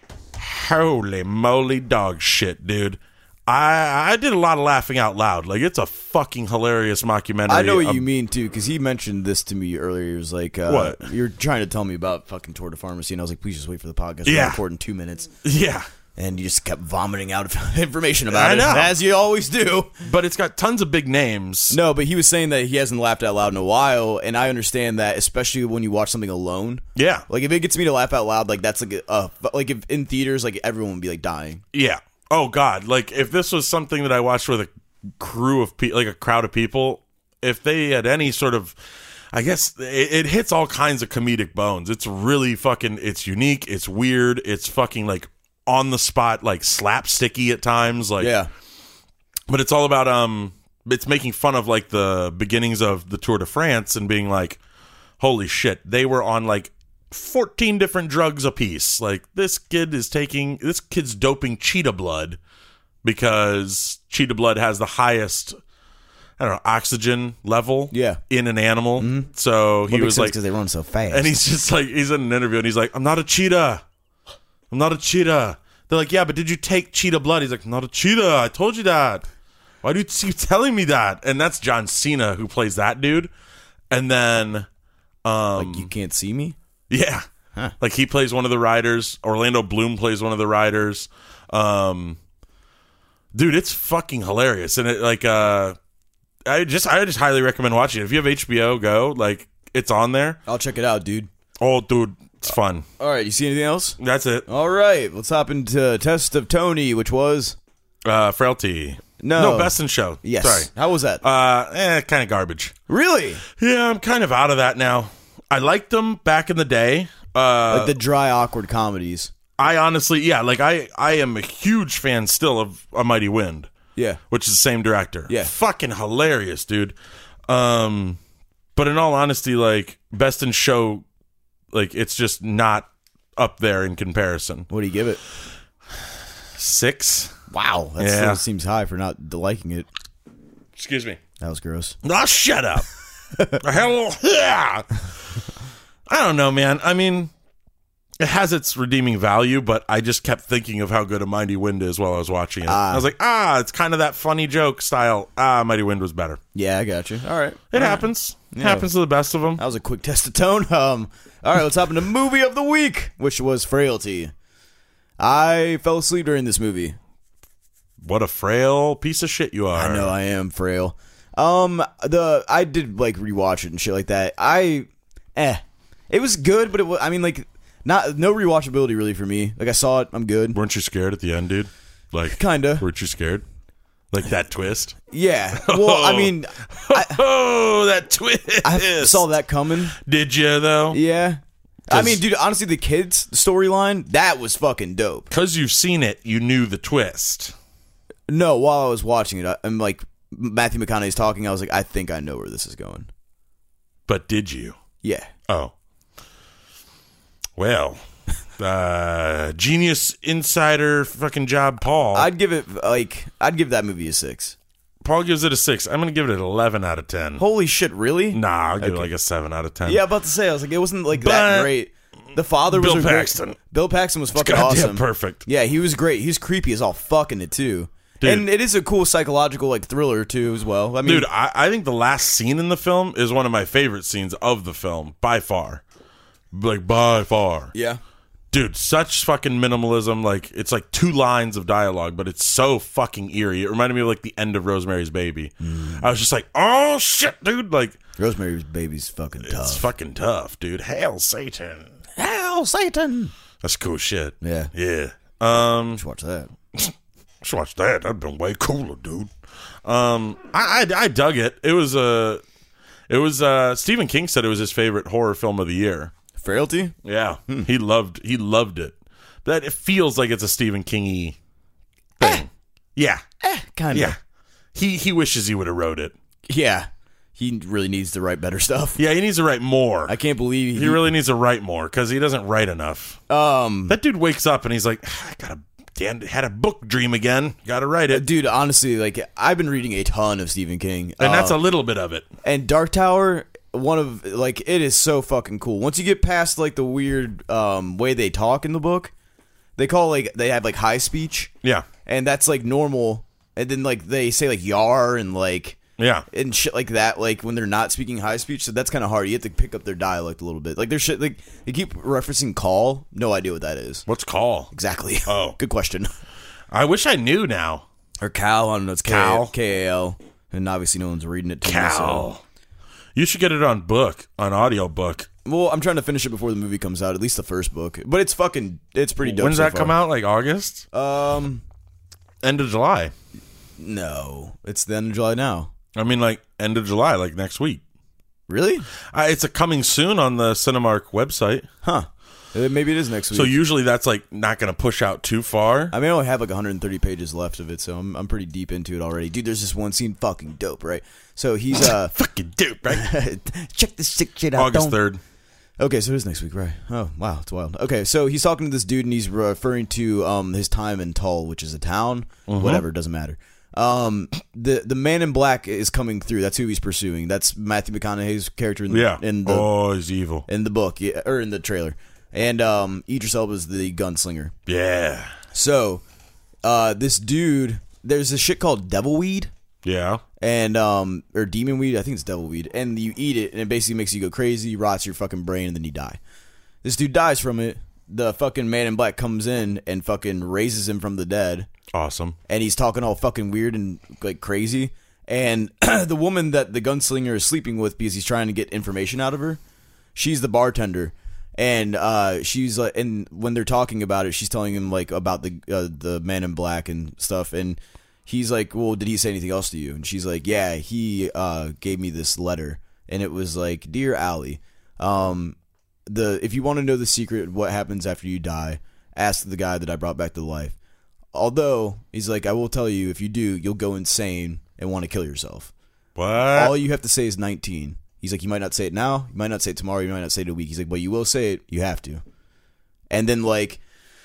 Holy moly dog shit, dude. I did a lot of laughing out loud. Like, it's a fucking hilarious mockumentary. I know what you mean, too, because he mentioned this to me earlier. He was like, what? You're trying to tell me about fucking Tour de Pharmacy, and I was like, please just wait for the podcast. Yeah. We're recording 2 minutes. Yeah. And you just kept vomiting out information about I it, know. as you always do. But it's got tons of big names. No, but he was saying that he hasn't laughed out loud in a while, and I understand that, especially when you watch something alone. Yeah. Like, if it gets me to laugh out loud, like, that's like, like if in theaters, like, everyone would be, like, dying. Yeah. Oh, God. Like, if this was something that I watched with a crew of people, like a crowd of people, if they had any sort of, I guess, it hits all kinds of comedic bones. It's really fucking, it's unique, it's weird, it's fucking, like, on the spot, like, slapsticky at times. Like, Yeah. But it's all about, it's making fun of, like, the beginnings of the Tour de France and being like, holy shit, they were on, like, 14 different drugs apiece. Like, this kid's doping cheetah blood because cheetah blood has the highest, I don't know, oxygen level in an animal. Mm-hmm. So he was like, because they run so fast. and he's just like, he's in an interview and he's like, I'm not a cheetah. They're like, yeah, but did you take cheetah blood? He's like, I'm not a cheetah. I told you that. Why do you keep telling me that? And that's John Cena who plays that dude. And then, like, you can't see me? Yeah. Huh. Like, he plays one of the riders. Orlando Bloom plays one of the riders. Dude, it's fucking hilarious. And it, like, I just highly recommend watching it. If you have HBO Go, like, it's on there. I'll check it out, dude. Oh, dude, it's fun. All right, you see anything else? That's it. All right, let's hop into Test of Tony, which was... Frailty. No, Best in Show. Yes. Sorry. How was that? Kind of garbage. Really? Yeah, I'm kind of out of that now. I liked them back in the day. Like the dry, awkward comedies. I honestly, yeah, like I am a huge fan still of A Mighty Wind. Yeah. Which is the same director. Yeah. Fucking hilarious, dude. But in all honesty, like, Best in Show, like, it's just not up there in comparison. What do you give it? 6. Wow. That still seems high for not liking it. Excuse me. That was gross. Oh, shut up. Hell, yeah. I don't know, man. I mean, it has its redeeming value, but I just kept thinking of how good A Mighty Wind is while I was watching it. I was like, it's kind of that funny joke style. Mighty Wind was better. Yeah, I got you. All right. It happens. It happens to the best of them. That was a quick test of tone. All right, let's hop into Movie of the Week, which was Frailty. I fell asleep during this movie. What a frail piece of shit you are. I know I am frail. I did like rewatch it and shit like that. It was good, but I mean, like, no rewatchability really for me. Like, I saw it, I'm good. Weren't you scared at the end, dude? Like, kinda. Weren't you scared? Like that twist? Yeah. Well, I mean, that twist. I saw that coming. Did you though? Yeah. I mean, dude, honestly, the kids' storyline, that was fucking dope. Because you've seen it, you knew the twist. No, while I was watching it, I'm like, Matthew McConaughey's talking, I was like, I think I know where this is going. But did you? Yeah. Oh. Well, genius insider fucking job, Paul. I'd give that movie a 6. Paul gives it a 6. I'm going to give it an 11 out of 10. Holy shit, really? Nah, I'll give it like a 7 out of 10. Yeah, about to say, I was like, it wasn't like that great. The father was Bill Paxton. Bill Paxton was fucking goddamn awesome. Perfect. Yeah, he was great. He's creepy as all fucking it too. Dude. And it is a cool psychological like thriller too as well. I mean, dude, I think the last scene in the film is one of my favorite scenes of the film by far. Like by far. Yeah. Dude, such fucking minimalism. Like, it's like 2 lines of dialogue, but it's so fucking eerie. It reminded me of like the end of Rosemary's Baby. I was just like, oh shit, dude. Like, Rosemary's Baby's fucking tough. it's fucking tough, dude. Hail Satan. Hail Satan. That's cool shit. Yeah. Yeah. Let's watch that. Let's watch that. That'd been way cooler, dude. I dug it. It was Stephen King said it was his favorite horror film of the year. Frailty? Yeah. He loved it. That it feels like it's a Stephen King-y thing. Yeah. Kind of. Yeah. He wishes he would have wrote it. Yeah. He really needs to write better stuff. Yeah, he needs to write more. I can't believe he really needs to write more because he doesn't write enough. That dude wakes up and he's like, had a book dream again. Got to write it. Dude, honestly, like, I've been reading a ton of Stephen King. And that's a little bit of it. And Dark Tower, it is so fucking cool. Once you get past, like, the weird way they talk in the book, they have, like, high speech. Yeah. And that's, like, normal. And then, like, they say, like, yar and, like... Yeah. And shit like that, like, when they're not speaking high speech, so that's kind of hard. You have to pick up their dialect a little bit. Like, their shit, like, they keep referencing call. No idea what that is. What's call? Exactly. Oh. Good question. I wish I knew now. Or Cal, I don't know, it's Cal. K-A-L. And obviously no one's reading it to Cal. me, so. You should get it on audio book. Well, I'm trying to finish it before the movie comes out, at least the first book. But it's pretty dope. When's so that far. come out? Like August? End of July. No. It's the end of July now. I mean, like, end of July, like next week. Really? It's a coming soon on the Cinemark website. Huh. Maybe it is next week. So usually that's, like, not going to push out too far. I mean, I only have, like, 130 pages left of it, so I'm pretty deep into it already. Dude, there's this one scene fucking dope, right? So he's, fucking dope, right? Check this sick shit out. August 3rd. Okay, so it is next week, right? Oh, wow, it's wild. Okay, so he's talking to this dude, and he's referring to his time in Tull, which is a town. Whatever, doesn't matter. The Man in Black is coming through. That's who he's pursuing. That's Matthew McConaughey's character in the he's evil. In the book, yeah, or in the trailer. And Idris Elba is the gunslinger. Yeah. So, this dude, there's this shit called devil weed. Yeah. And or demon weed, I think it's devil weed. And you eat it, and it basically makes you go crazy, rots your fucking brain, and then you die. This dude dies from it. The fucking Man in Black comes in and fucking raises him from the dead. Awesome. And he's talking all fucking weird and like crazy. And the woman that the gunslinger is sleeping with, because he's trying to get information out of her, she's the bartender. And she's like, and when they're talking about it, she's telling him like about the Man in Black and stuff. And he's like, "Well, did he say anything else to you?" And she's like, "Yeah, he gave me this letter, and it was like, Dear Allie, if you want to know the secret of what happens after you die, ask the guy that I brought back to life. Although he's like, I will tell you, if you do, you'll go insane and want to kill yourself. What? All you have to say is 19." He's like, "You might not say it now, you might not say it tomorrow, you might not say it in a week." He's like, "But you will say it. You have to." And then like,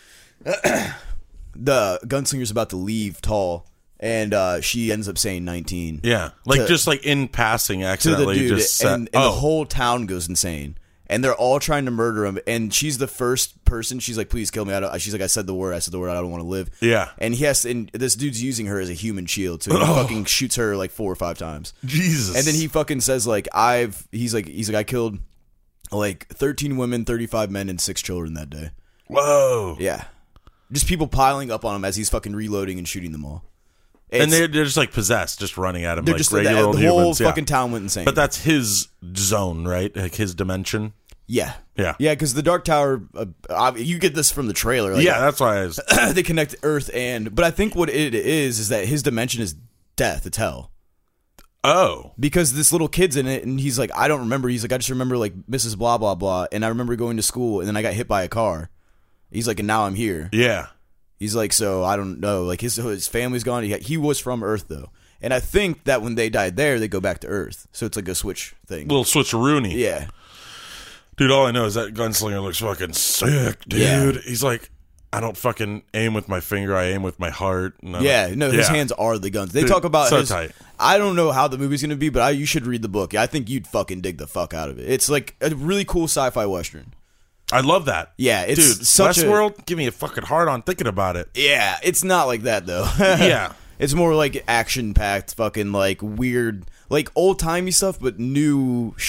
the gunslinger's about to leave Tull, and she ends up saying 19. Yeah, like just like in passing, accidentally to the dude, just said, and the whole town goes insane. And they're all trying to murder him. And she's the first person. She's like, "Please kill me." She's like, I said the word. I don't want to live. Yeah. And and this dude's using her as a human shield. So he fucking shoots her like 4 or 5 times. Jesus. And then he fucking says like, he's like, I killed like 13 women, 35 men, and 6 children that day. Whoa. Yeah. Just people piling up on him as he's fucking reloading and shooting them all. And they're just like possessed, just running at him they're like just regular old the whole humans. fucking town went insane. But that's his zone, right? Like his dimension. Yeah. Yeah. Yeah, because the Dark Tower, you get this from the trailer. Like, yeah, that's why they connect Earth but I think what it is that his dimension is death. It's hell. Oh. Because this little kid's in it, and he's like, I don't remember. He's like, I just remember like Mrs. Blah, blah, blah. And I remember going to school, and then I got hit by a car. He's like, and now I'm here. Yeah. He's like, so I don't know. Like his family's gone. He was from Earth, though. And I think that when they died there, they go back to Earth. So it's like a switch thing. Little switcheroony. Yeah. Dude, all I know is that gunslinger looks fucking sick, dude. Yeah. He's like, I don't fucking aim with my finger, I aim with my heart. His hands are the guns. They Dude, talk about so tight. I don't know how the movie's going to be, but you should read the book. I think you'd fucking dig the fuck out of it. It's like a really cool sci-fi western. I love that. Yeah, it's dude, such Westworld, give me a fucking hard on thinking about it. Yeah, it's not like that, though. Yeah. It's more like action-packed, fucking like weird, like old-timey stuff, but new shit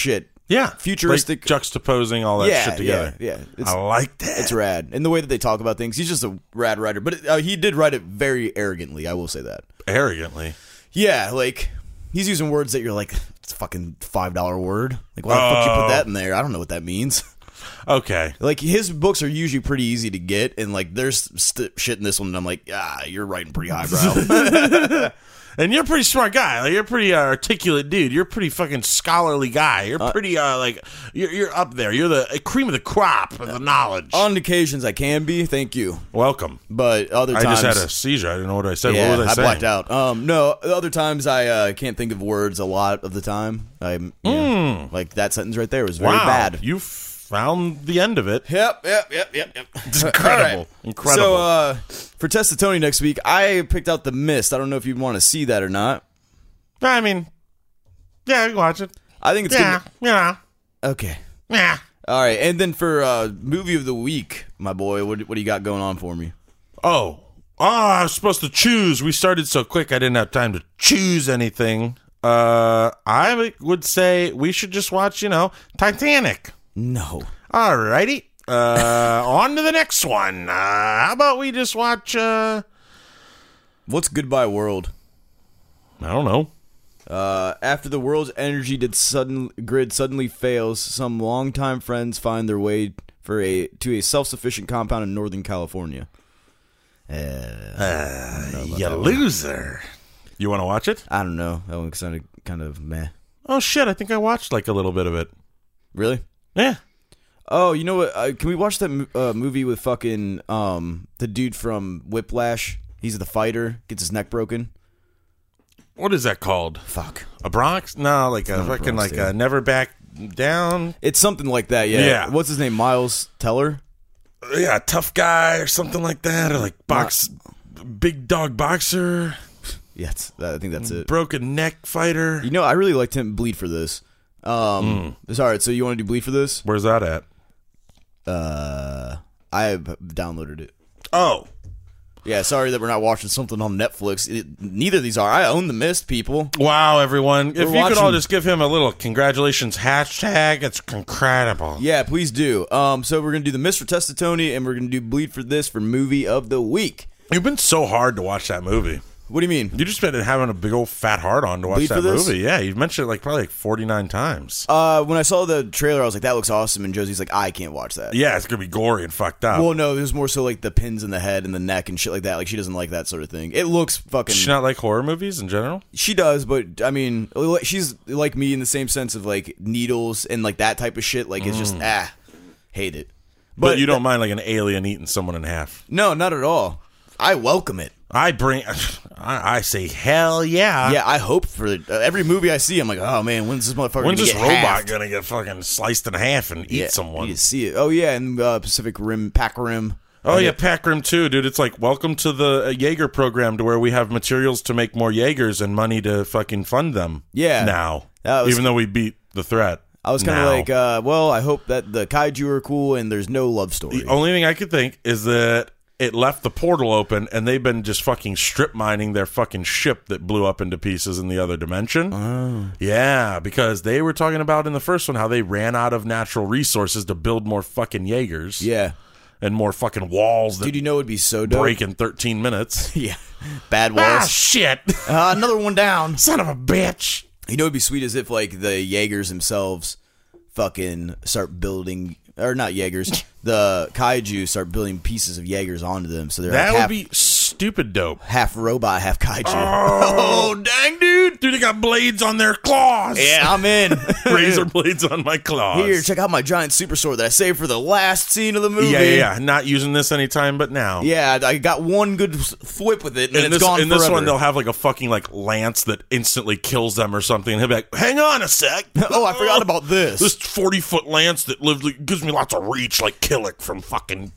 Yeah. futuristic, like juxtaposing all that shit together. Yeah. I like that. It's rad. And the way that they talk about things, he's just a rad writer. But he did write it very arrogantly, I will say that. Arrogantly. Yeah, like, he's using words that you're like, it's a fucking $5 word. Like, why the fuck you put that in there? I don't know what that means. Okay. Like, his books are usually pretty easy to get, and, like, there's shit in this one, and I'm like, you're writing pretty highbrow. And you're a pretty smart guy. Like, you're a pretty articulate dude. You're a pretty fucking scholarly guy. You're pretty, you're up there. You're the cream of the crop of the knowledge. On occasions, I can be. Thank you. Welcome. But other times... I just had a seizure. I didn't know what I said. Yeah, what was I saying? blacked out. No, other times I can't think of words a lot of the time. Like, that sentence right there was very bad. You found the end of it. Yep. It's incredible. Right. Incredible. So, for Test of Tony next week, I picked out The Mist. I don't know if you want to see that or not. I mean, yeah, you can watch it. I think it's Yeah, yeah, Okay. yeah. All right, and then for movie of the week, my boy, what do you got going on for me? Oh, I was supposed to choose. We started so quick, I didn't have time to choose anything. I would say we should just watch, Titanic. No. Alrighty. On to the next one. How about we just watch, What's Goodbye World? I don't know. After the world's energy grid suddenly fails, some longtime friends find their way to a self-sufficient compound in Northern California. You loser. You want to watch it? I don't know. That one sounded kind of meh. Oh, shit. I think I watched, like, a little bit of it. Really? Yeah. Oh, you know what? Can we watch that movie with fucking the dude from Whiplash? He's the fighter, gets his neck broken. What is that called? Fuck. A Bronx? No, like a fucking, like a Never Back Down. It's something like that, yeah. Yeah. What's his name? Miles Teller? Yeah, Tough Guy or something like that. Or like Big Dog Boxer. Yeah, I think that's it. Broken Neck Fighter. You know, I really liked him Bleed for this. It's all right, so you want to do Bleed for this? Where's that at? I have downloaded it. Oh. Yeah, sorry that we're not watching something on Netflix. Neither of these are. I own The Mist, people. Wow, everyone. If you could all watching- just give him a little congratulations hashtag, it's incredible. Yeah, please do. So we're going to do The Mist for Test of Tony, and we're going to do Bleed for this for Movie of the Week. You've been so hard to watch that movie. What do you mean? You just been having a big old fat heart on to watch Bleed that for this? movie. Yeah, you've mentioned it probably 49 times. When I saw the trailer, I was like, that looks awesome, and Josie's like, I can't watch that. Yeah, it's going to be gory and fucked up. Well, no, it was more so like the pins in the head and the neck and shit like that. Like, she doesn't like that sort of thing. It looks fucking... Does she not like horror movies in general? She does, but, I mean, she's like me in the same sense of, like, needles and, like, that type of shit. Like, it's just, hate it. But you don't mind like an alien eating someone in half? No, not at all. I welcome it. I say hell yeah. Yeah, I hope for it. Every movie I see, I'm like, oh man, when's this motherfucker When's gonna this get robot halved? gonna get fucking sliced in half and eat someone? You need to see it. Oh yeah, and Pacific Rim, Pac Rim. Oh yeah, Pac Rim 2, dude. It's like, welcome to the Jaeger program, to where we have materials to make more Jaegers and money to fucking fund them. Yeah. Now, That was- even though we beat the threat. I was kind of like, well, I hope that the kaiju are cool and there's no love story. The only thing I could think is that it left the portal open and they've been just fucking strip mining their fucking ship that blew up into pieces in the other dimension. Oh. Yeah, because they were talking about in the first one how they ran out of natural resources to build more fucking Jaegers. Yeah. And more fucking walls that Dude, you know it'd be so dope? break in 13 minutes. Yeah. Bad Ah, walls. shit. Another one down. Son of a bitch. You know it'd be sweet as if, like, the Jaegers themselves fucking start building... Or not Jaegers. The kaiju start building pieces of Jaegers onto them. So they're That like would be stupid dope. half robot, half kaiju. Oh, dang, dude. Dude, they got blades on their claws. Yeah, I'm in. Razor blades on my claws. Here, check out my giant super sword that I saved for the last scene of the movie. Yeah. Not using this anytime but now. Yeah, I got one good thwip with it, and then it's gone in forever. this one, they'll have like a fucking like lance that instantly kills them or something. And he'll be like, hang on a sec. Oh, I forgot about this. This 40-foot lance that gives me lots of reach, like Killick from fucking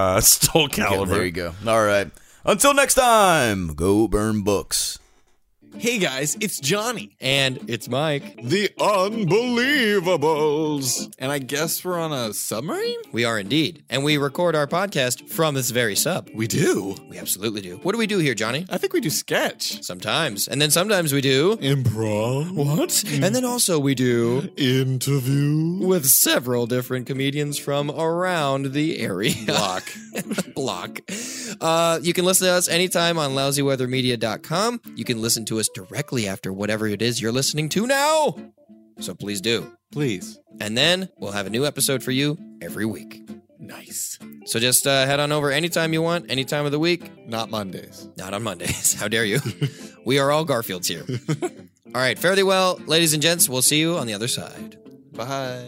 Soul Calibur. Okay, there you go. All right. Until next time, go burn books. Hey guys, it's Johnny. And it's Mike. The Unbelievables. And I guess we're on a submarine? We are indeed. And we record our podcast from this very sub. We do. We absolutely do. What do we do here, Johnny? I think we do sketch. Sometimes. And then sometimes we do... Improv. What? And then also we do... Interview. With several different comedians from around the area. Block. You can listen to us anytime on lousyweathermedia.com. You can listen to us directly after whatever it is you're listening to now. So please do. Please. And then we'll have a new episode for you every week. Nice. So just head on over anytime you want, any time of the week. Not Mondays. Not on Mondays. How dare you? We are all Garfields here. All right, fare thee well, ladies and gents. We'll see you on the other side. Bye.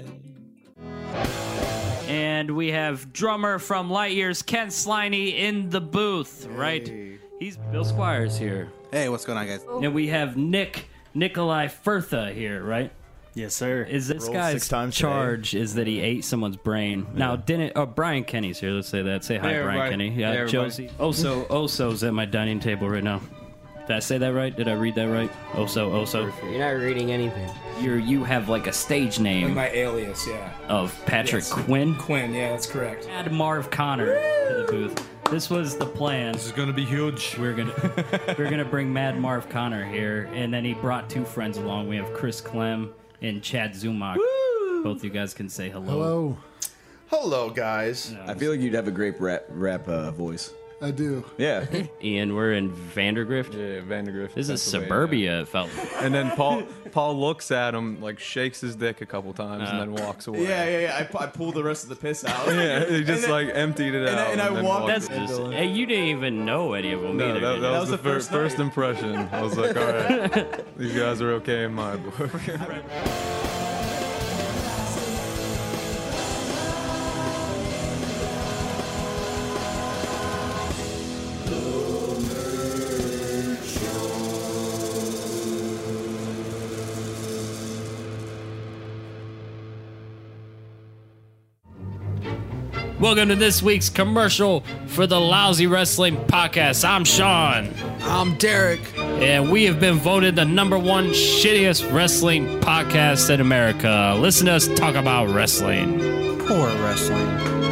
And we have drummer from Light Years, Ken Sliney, in the booth, right? He's Bill Squires here. Hey, what's going on, guys? And we have Nikolai Furtha here, right? Yes, sir. Is this Rolled guy's 6 times charge is that he ate someone's brain. Now, Brian Kenny's here. Let's say that. Say hi, Hey, Brian everybody. Kenny. Hey, Yeah, everybody. Josie. Oso's at my dining table right now. Did I say that right? Did I read that right? Oso. You're not reading anything. You have like a stage name My alias, yeah. of Patrick Yes. Quinn. Quinn, yeah, that's correct. Add Marv Connor to the booth. This was the plan. This is gonna be huge. We're gonna bring Mad Marv Connor here, and then he brought 2 friends along. We have Chris Clem and Chad Zumock. Both you guys can say hello. Hello, guys. I feel like you'd have a great rap voice. I do. Yeah. Ian, we're in Vandergrift. Yeah, Vandergrift. This is Pennsylvania. suburbia, it felt. And then Paul looks at him, like shakes his dick a couple times, and then walks away. Yeah. I pulled the rest of the piss out. Yeah, he just like emptied it out. and I then walked- walked That's away. hey, you didn't even know any of them No, either. that did you? was the first impression. I was like, all right, these guys are okay in my book. Welcome to this week's commercial for the Lousy Wrestling Podcast. I'm Sean. I'm Derek. And we have been voted the #1 shittiest wrestling podcast in America. Listen to us talk about wrestling. Poor wrestling.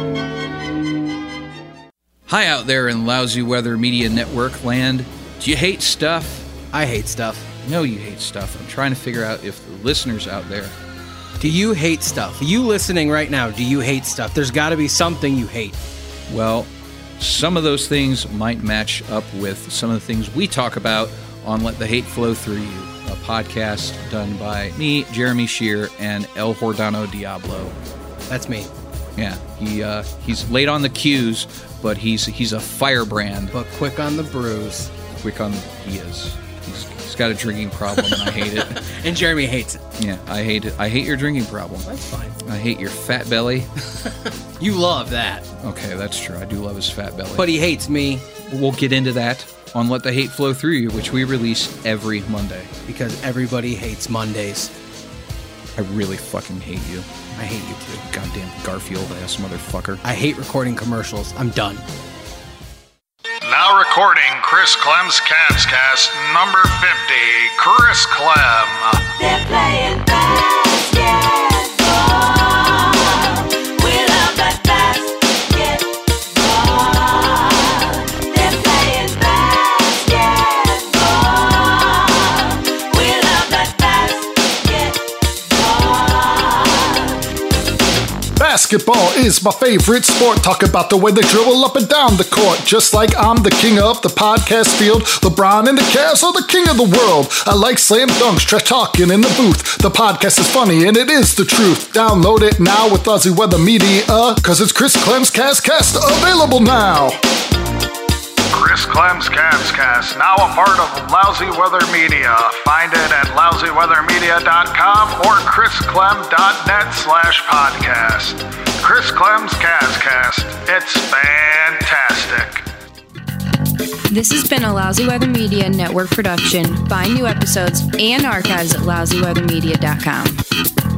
Hi out there in Lousy Weather Media Network land. Do you hate stuff? I hate stuff. I know you hate stuff. I'm trying to figure out if the listeners out there... Do you hate stuff? You listening right now, do you hate stuff? There's got to be something you hate. Well, some of those things might match up with some of the things we talk about on Let the Hate Flow Through You, a podcast done by me, Jeremy Shear, and El Hordano Diablo. That's me. Yeah, he's late on the cues, but he's a firebrand. But quick on the bruise. He is. He's got a drinking problem, and I hate it. And Jeremy hates it. Yeah, I hate it. I hate your drinking problem. That's fine. I hate your fat belly. You love that. Okay, that's true. I do love his fat belly. But he hates me. We'll get into that on Let the Hate Flow Through You, which we release every Monday. Because everybody hates Mondays. I really fucking hate you. I hate you too. Goddamn Garfield-ass motherfucker. I hate recording commercials. I'm done. Now recording Chris Clem's Cast number 50, Chris Clem. They're playing basketball. We love that basketball. They're playing basketball. We love that basketball. Basketball is my favorite sport. Talk about the way they dribble up and down the court. Just like I'm the king of the podcast field. LeBron and the Cavs are the king of the world. I like slam dunks, trash talking in the booth. The podcast is funny and it is the truth. Download it now with Lousy Weather Media, cause it's Chris Clem's Cast available now. Chris Clem's Cast, now a part of Lousy Weather Media. Find it at lousyweathermedia.com or chrisclem.net/podcast. Chris Clem's Cast, it's fantastic. This has been a Lousy Weather Media Network production. Find new episodes and archives at lousyweathermedia.com.